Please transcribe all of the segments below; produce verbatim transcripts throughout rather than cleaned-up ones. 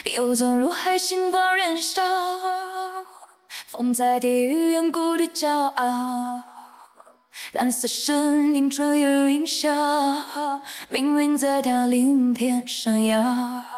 游走入海，星光燃烧，风在地狱远古的骄傲。蓝色身影穿越云霄，命运在凋零天上摇。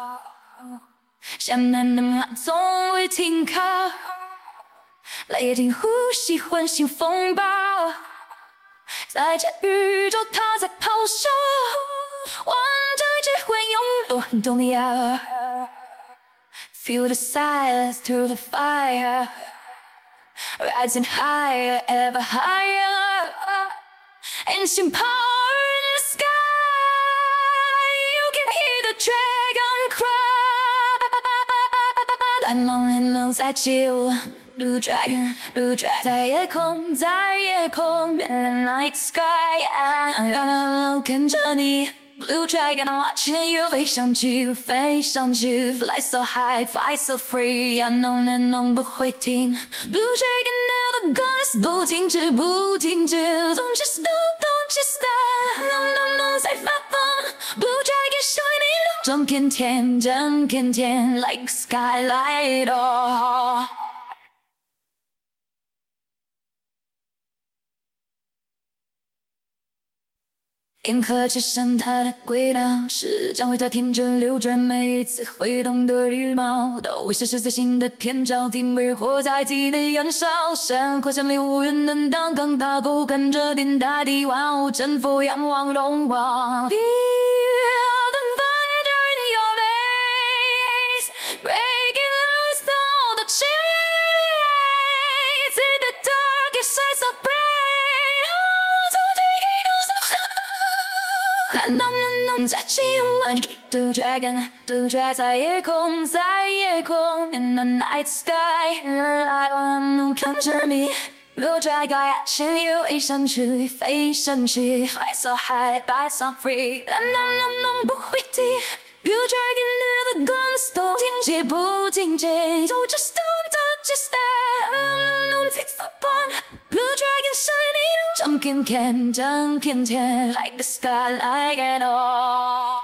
向南的马从未停靠，雷霆呼吸唤醒风暴，在这宇宙它在咆哮，万载只会永远动摇。Feel the silence through the fire, rising higher, ever higher, ancient power in the sky. You can hear the dragon cry. 蓝龙蓝龙在起舞 ，Blue dragon, blue dragon 在夜空，在夜空变蓝 night sky. 跟着你。 Blue dragon watching you 飞上去，飞上去 ，Fly so high, fly so free， unknown unknown 不会停。Blue dragon never gonna 不停止，不停止 ，Don't just stop, don't just stop， no no no 在发疯。Blue dragon shining 整片天，整片天 ，like skylight oh。 银河之上，它的轨道是将会在天真流转，每一次挥动的羽毛都会是最新的篇章。定位火在体内燃烧，山河像猎物，人能当刚大狗，看着天大地万物征服，仰望荣光。Feel the fire in your veins, breaking loose all the chains in the darkest sides of brain. 蓝蓝蓝在起舞 ，Blue dragon, blue dragon 在夜空，在夜空 ，In the night sky, I want to 看着你 ，Blue dragon 牵you 飞上去，飞上去 ，Fly so high, fly so free， 蓝蓝蓝蓝不会停 ，Blue dragon never gonna stop， 不停止，不停止 ，So just don't, don't just stop， no take the fun，Blue dragon shining。 整片天，整片天 ，like the sky, like it all。